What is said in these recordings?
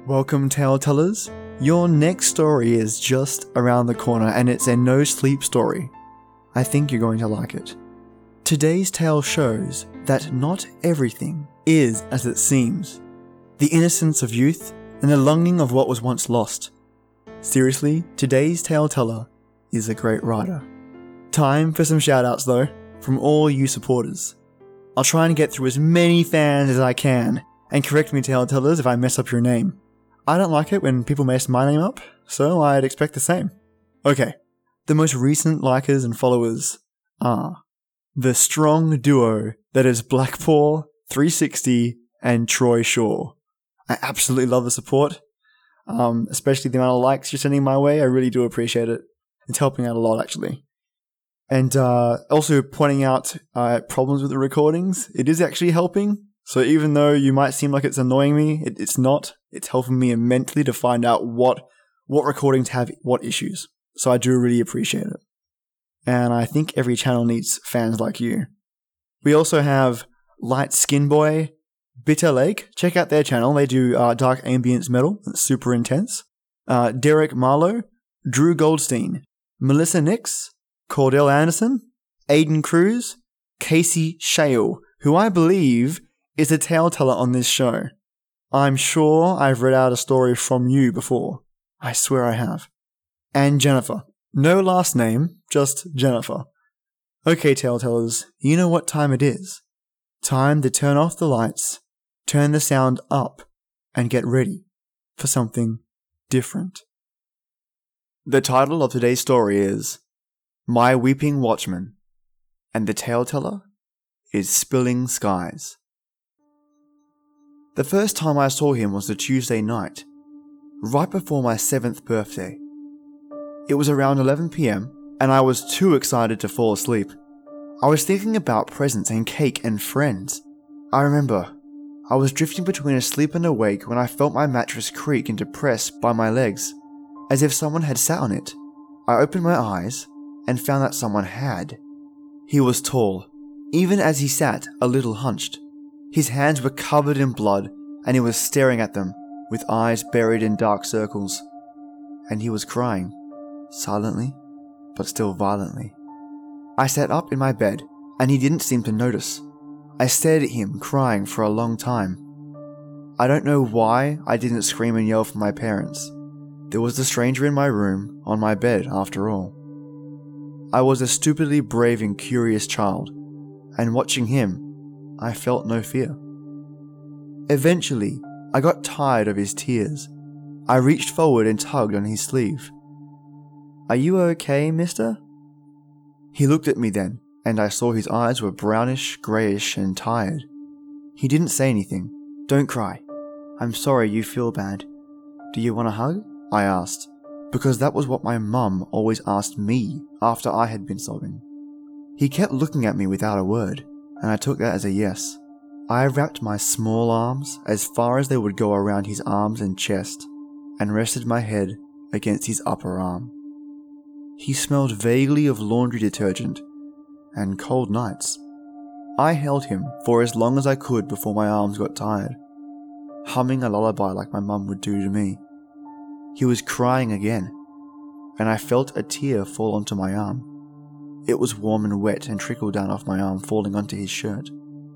Welcome, tale tellers. Your next story is just around the corner and it's a no sleep story. I think you're going to like it. Today's tale shows that not everything is as it seems. The innocence of youth and the longing of what was once lost. Seriously, today's tale teller is a great writer. Time for some shoutouts though, from all you supporters. I'll try and get through as many fans as I can, and correct me, tale tellers, if I mess up your name. I don't like it when people mess my name up, so I'd expect the same. Okay, the most recent likers and followers are the strong duo that is Blackpaw, 360, and Troy Shaw. I absolutely love the support, especially the amount of likes you're sending my way. I really do appreciate it. It's helping out a lot, actually. And also pointing out problems with the recordings. It is actually helping. So even though you might seem like it's annoying me, it's not. It's helping me immensely to find out what recordings have what issues. So I do really appreciate it. And I think every channel needs fans like you. We also have Light Skin Boy, Bitter Lake. Check out their channel. They do dark ambience metal. It's super intense. Derek Marlowe, Drew Goldstein, Melissa Nix, Cordell Anderson, Aiden Cruz, Casey Shale, who I believe is a tale teller on this show. I'm sure I've read out a story from you before. I swear I have. And Jennifer. No last name, just Jennifer. Okay, tale tellers, you know what time it is. Time to turn off the lights, turn the sound up, and get ready for something different. The title of today's story is My Weeping Watchman, and the tale teller is Spilling Skies. The first time I saw him was the Tuesday night, right before my 7th birthday. It was around 11 PM, and I was too excited to fall asleep. I was thinking about presents and cake and friends. I remember, I was drifting between asleep and awake when I felt my mattress creak and depress by my legs, as if someone had sat on it. I opened my eyes and found that someone had. He was tall, even as he sat a little hunched. His hands were covered in blood, and he was staring at them, with eyes buried in dark circles. And he was crying, silently, but still violently. I sat up in my bed, and he didn't seem to notice. I stared at him, crying for a long time. I don't know why I didn't scream and yell for my parents. There was a stranger in my room, on my bed, after all. I was a stupidly brave and curious child, and watching him, I felt no fear. Eventually, I got tired of his tears. I reached forward and tugged on his sleeve. "Are you okay, mister?" He looked at me then, and I saw his eyes were brownish, greyish, and tired. He didn't say anything. "Don't cry. I'm sorry you feel bad. Do you want a hug?" I asked, because that was what my mum always asked me after I had been sobbing. He kept looking at me without a word, and I took that as a yes. I wrapped my small arms as far as they would go around his arms and chest, and rested my head against his upper arm. He smelled vaguely of laundry detergent and cold nights. I held him for as long as I could before my arms got tired, humming a lullaby like my mum would do to me. He was crying again, and I felt a tear fall onto my arm. It was warm and wet and trickled down off my arm, falling onto his shirt.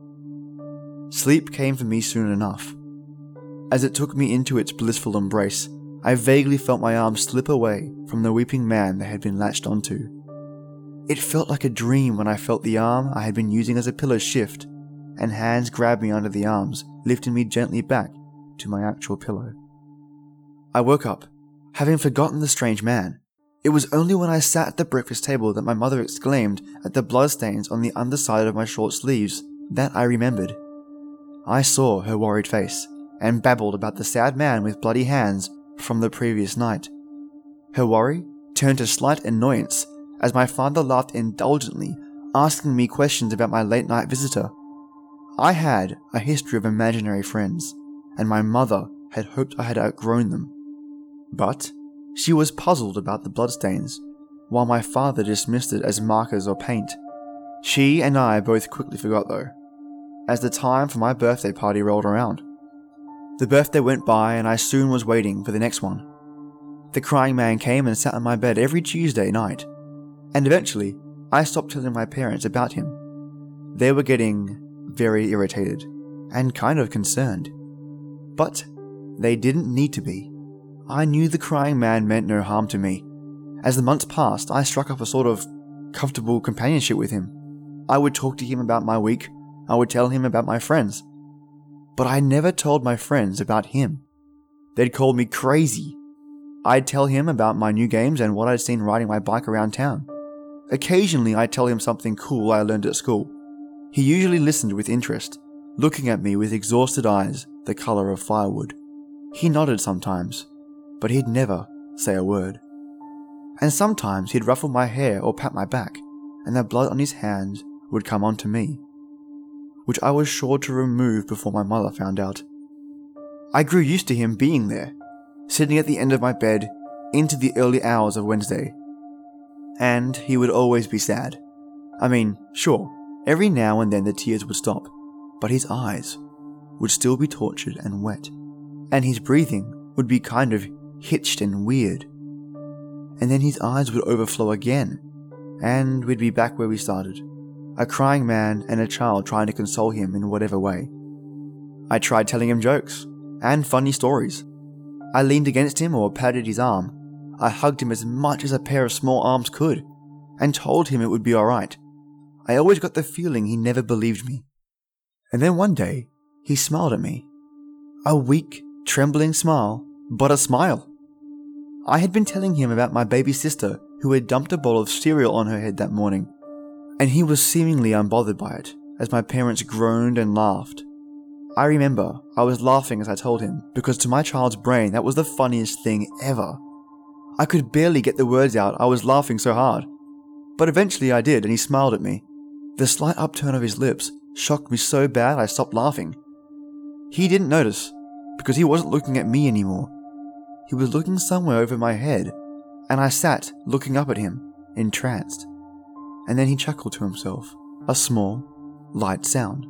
Sleep came for me soon enough. As it took me into its blissful embrace, I vaguely felt my arm slip away from the weeping man they had been latched onto. It felt like a dream when I felt the arm I had been using as a pillow shift, and hands grabbed me under the arms, lifting me gently back to my actual pillow. I woke up, having forgotten the strange man. It was only when I sat at the breakfast table that my mother exclaimed at the bloodstains on the underside of my short sleeves that I remembered. I saw her worried face, and babbled about the sad man with bloody hands from the previous night. Her worry turned to slight annoyance as my father laughed indulgently, asking me questions about my late-night visitor. I had a history of imaginary friends, and my mother had hoped I had outgrown them. But she was puzzled about the bloodstains, while my father dismissed it as markers or paint. She and I both quickly forgot though, as the time for my birthday party rolled around. The birthday went by and I soon was waiting for the next one. The crying man came and sat on my bed every Tuesday night, and eventually I stopped telling my parents about him. They were getting very irritated and kind of concerned. But they didn't need to be. I knew the crying man meant no harm to me. As the months passed, I struck up a sort of comfortable companionship with him. I would talk to him about my week. I would tell him about my friends. But I never told my friends about him. They'd call me crazy. I'd tell him about my new games and what I'd seen riding my bike around town. Occasionally I'd tell him something cool I learned at school. He usually listened with interest, looking at me with exhausted eyes the color of firewood. He nodded sometimes, but he'd never say a word. And sometimes he'd ruffle my hair or pat my back, and the blood on his hands would come onto me, which I was sure to remove before my mother found out. I grew used to him being there, sitting at the end of my bed into the early hours of Wednesday. And he would always be sad. I mean, sure, every now and then the tears would stop, but his eyes would still be tortured and wet, and his breathing would be kind of hitched and weird. And then his eyes would overflow again, and we'd be back where we started, a crying man and a child trying to console him in whatever way. I tried telling him jokes and funny stories. I leaned against him or patted his arm. I hugged him as much as a pair of small arms could, and told him it would be alright. I always got the feeling he never believed me. And then one day, he smiled at me. A weak, trembling smile, but a smile. I had been telling him about my baby sister who had dumped a bowl of cereal on her head that morning, and he was seemingly unbothered by it, as my parents groaned and laughed. I remember I was laughing as I told him, because to my child's brain that was the funniest thing ever. I could barely get the words out, I was laughing so hard. But eventually I did, and he smiled at me. The slight upturn of his lips shocked me so bad I stopped laughing. He didn't notice, because he wasn't looking at me anymore. He was looking somewhere over my head, and I sat looking up at him, entranced. And then he chuckled to himself, a small, light sound.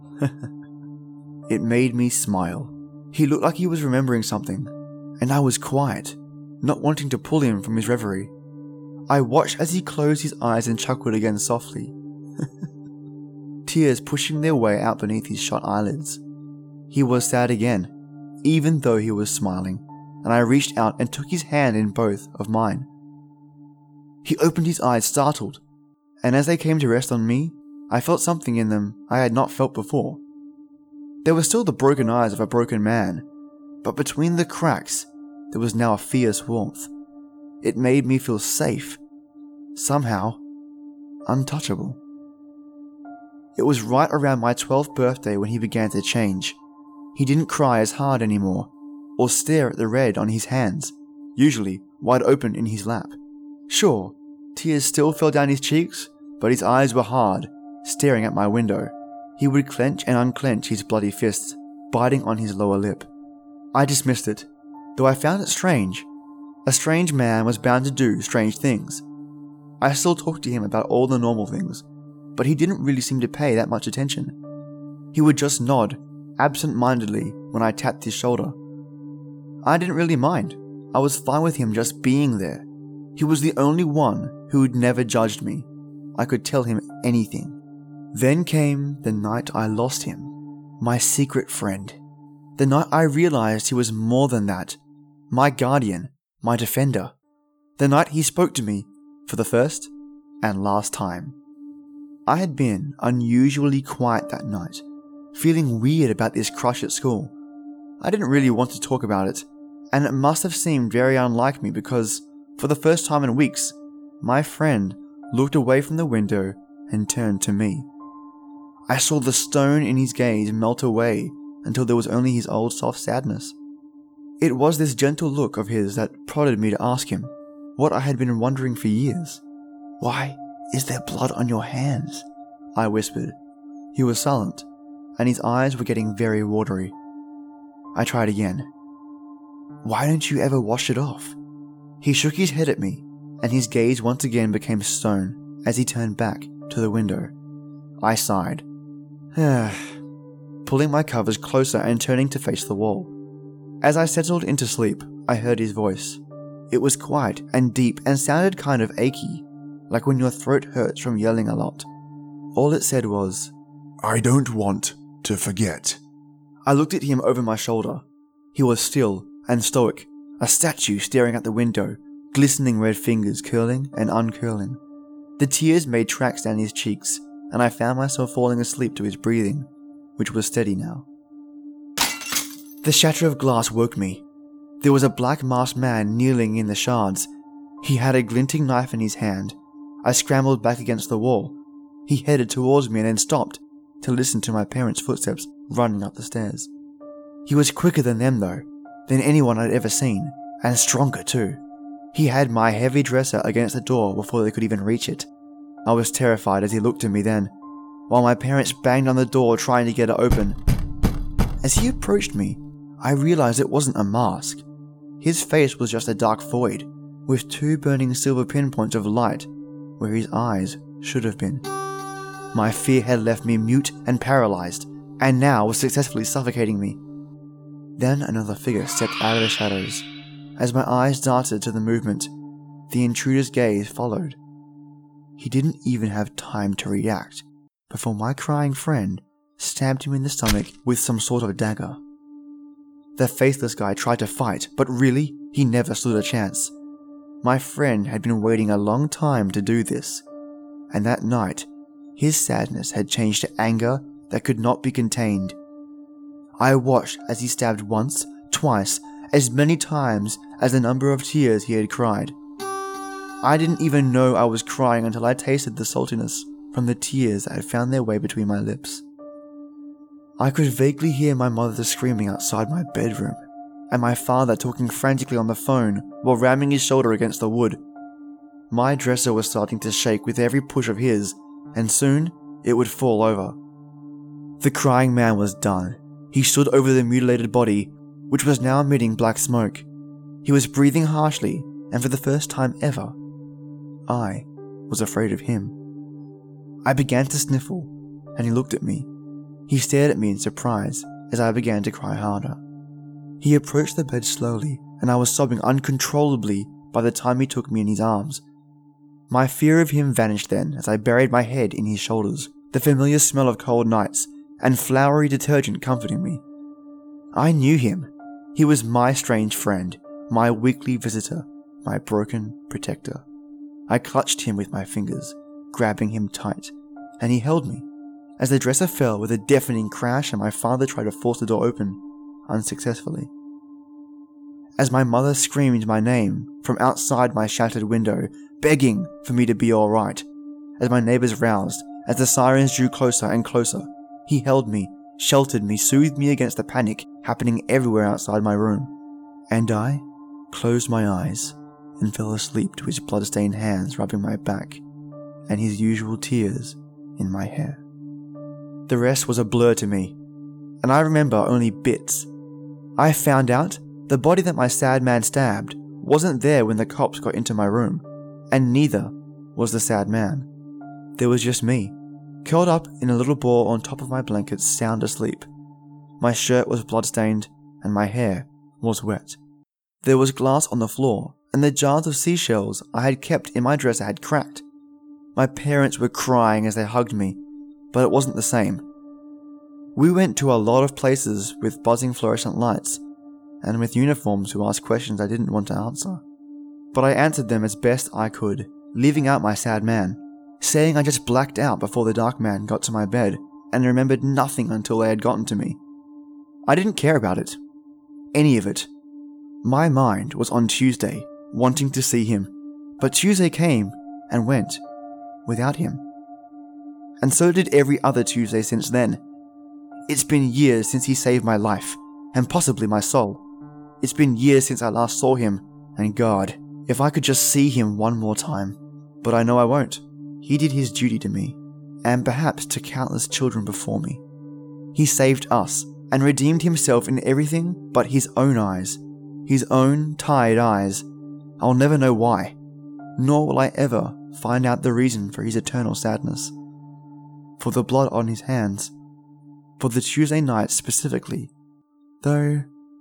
It made me smile. He looked like he was remembering something, and I was quiet, not wanting to pull him from his reverie. I watched as he closed his eyes and chuckled again softly, tears pushing their way out beneath his shut eyelids. He was sad again, even though he was smiling, and I reached out and took his hand in both of mine. He opened his eyes startled, and as they came to rest on me, I felt something in them I had not felt before. There were still the broken eyes of a broken man, but between the cracks there was now a fierce warmth. It made me feel safe, somehow untouchable. It was right around my 12th birthday when he began to change. He didn't cry as hard anymore, or stare at the red on his hands, usually wide open in his lap. Sure, tears still fell down his cheeks, but his eyes were hard, staring at my window. He would clench and unclench his bloody fists, biting on his lower lip. I dismissed it, though I found it strange. A strange man was bound to do strange things. I still talked to him about all the normal things, but he didn't really seem to pay that much attention. He would just nod, absent-mindedly, when I tapped his shoulder. I didn't really mind. I was fine with him just being there. He was the only one who had never judged me. I could tell him anything. Then came the night I lost him, my secret friend. The night I realized he was more than that, my guardian, my defender. The night he spoke to me for the first and last time. I had been unusually quiet that night, feeling weird about this crush at school. I didn't really want to talk about it, and it must have seemed very unlike me because, for the first time in weeks, my friend looked away from the window and turned to me. I saw the stone in his gaze melt away until there was only his old soft sadness. It was this gentle look of his that prodded me to ask him what I had been wondering for years. "Why is there blood on your hands?" I whispered. He was silent, and his eyes were getting very watery. I tried again. "Why don't you ever wash it off?" He shook his head at me, and his gaze once again became stone as he turned back to the window. I sighed, pulling my covers closer and turning to face the wall. As I settled into sleep, I heard his voice. It was quiet and deep and sounded kind of achy, like when your throat hurts from yelling a lot. All it said was, "I don't want to forget." I looked at him over my shoulder. He was still and stoic, a statue staring out the window, glistening red fingers curling and uncurling. The tears made tracks down his cheeks, and I found myself falling asleep to his breathing, which was steady now. The shatter of glass woke me. There was a black masked man kneeling in the shards. He had a glinting knife in his hand. I scrambled back against the wall. He headed towards me and then stopped to listen to my parents' footsteps running up the stairs. He was quicker than them though, than anyone I'd ever seen, and stronger too. He had my heavy dresser against the door before they could even reach it. I was terrified as he looked at me then, while my parents banged on the door trying to get it open. As he approached me, I realized it wasn't a mask. His face was just a dark void, with 2 burning silver pinpoints of light where his eyes should have been. My fear had left me mute and paralyzed, and now was successfully suffocating me. Then another figure stepped out of the shadows. As my eyes darted to the movement, the intruder's gaze followed. He didn't even have time to react before my crying friend stabbed him in the stomach with some sort of dagger. The faceless guy tried to fight, but really, he never stood a chance. My friend had been waiting a long time to do this, and that night, his sadness had changed to anger that could not be contained. I watched as he stabbed once, twice, as many times as the number of tears he had cried. I didn't even know I was crying until I tasted the saltiness from the tears that had found their way between my lips. I could vaguely hear my mother screaming outside my bedroom, and my father talking frantically on the phone while ramming his shoulder against the wood. My dresser was starting to shake with every push of his, and soon it would fall over. The crying man was done. He stood over the mutilated body, which was now emitting black smoke. He was breathing harshly, and for the first time ever, I was afraid of him. I began to sniffle, and he looked at me. He stared at me in surprise as I began to cry harder. He approached the bed slowly, and I was sobbing uncontrollably by the time he took me in his arms. My fear of him vanished then as I buried my head in his shoulders, the familiar smell of cold nights and flowery detergent comforting me. I knew him. He was my strange friend, my weekly visitor, my broken protector. I clutched him with my fingers, grabbing him tight, and he held me, as the dresser fell with a deafening crash and my father tried to force the door open, unsuccessfully. As my mother screamed my name from outside my shattered window, begging for me to be alright, as my neighbors roused, as the sirens drew closer and closer, he held me, sheltered me, soothed me against the panic happening everywhere outside my room. And I closed my eyes and fell asleep to his blood-stained hands rubbing my back and his usual tears in my hair. The rest was a blur to me, and I remember only bits. I found out the body that my sad man stabbed wasn't there when the cops got into my room, and neither was the sad man. There was just me, curled up in a little ball on top of my blankets, sound asleep. My shirt was blood-stained, and my hair was wet. There was glass on the floor, and the jars of seashells I had kept in my dresser had cracked. My parents were crying as they hugged me, but it wasn't the same. We went to a lot of places with buzzing fluorescent lights, and with uniforms who asked questions I didn't want to answer. But I answered them as best I could, leaving out my sad man, saying I just blacked out before the dark man got to my bed and remembered nothing until they had gotten to me. I didn't care about it. Any of it. My mind was on Tuesday, wanting to see him, but Tuesday came and went without him. And so did every other Tuesday since then. It's been years since he saved my life, and possibly my soul. It's been years since I last saw him, and God, if I could just see him one more time. But I know I won't. He did his duty to me, and perhaps to countless children before me. He saved us, and redeemed himself in everything but his own eyes. His own tired eyes. I'll never know why, nor will I ever find out the reason for his eternal sadness. For the blood on his hands. For the Tuesday night specifically. Though,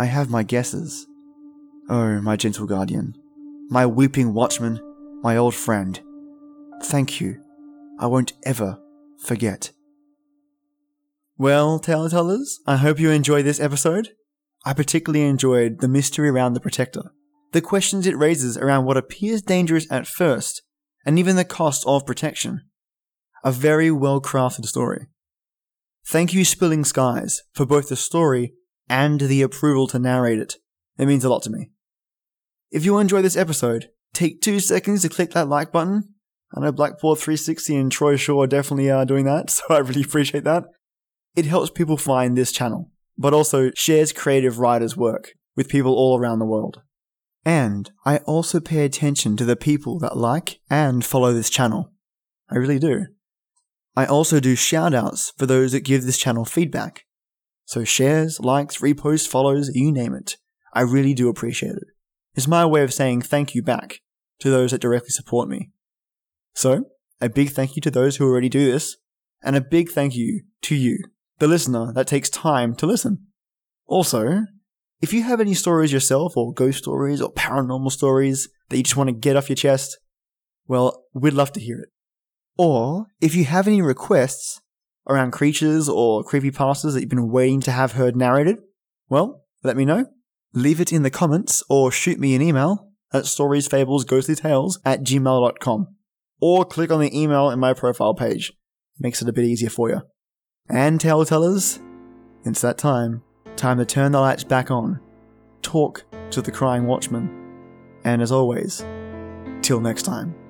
I have my guesses. Oh, my gentle guardian, my weeping watchman, my old friend. Thank you. I won't ever forget. Well, tale tellers, I hope you enjoyed this episode. I particularly enjoyed the mystery around the Protector, the questions it raises around what appears dangerous at first, and even the cost of protection. A very well-crafted story. Thank you, Spilling Skies, for both the story and the approval to narrate it. It means a lot to me. If you enjoyed this episode, take 2 seconds to click that like button. I know Blackboard 360 and Troy Shaw are definitely doing that, so I really appreciate that. It helps people find this channel, but also shares creative writers' work with people all around the world. And I also pay attention to the people that like and follow this channel. I really do. I also do shoutouts for those that give this channel feedback. So shares, likes, reposts, follows, you name it. I really do appreciate it. It's my way of saying thank you back to those that directly support me. So, a big thank you to those who already do this, and a big thank you to you, the listener that takes time to listen. Also, if you have any stories yourself, or ghost stories, or paranormal stories that you just want to get off your chest, well, we'd love to hear it. Or, if you have any requests around creatures or creepypastas that you've been waiting to have heard narrated, well, let me know. Leave it in the comments, or shoot me an email at storiesfablesghostlytales@gmail.com. Or click on the email in my profile page. Makes it a bit easier for you. And tale tellers, it's that time to turn the lights back on, talk to the crying watchman, and as always, till next time.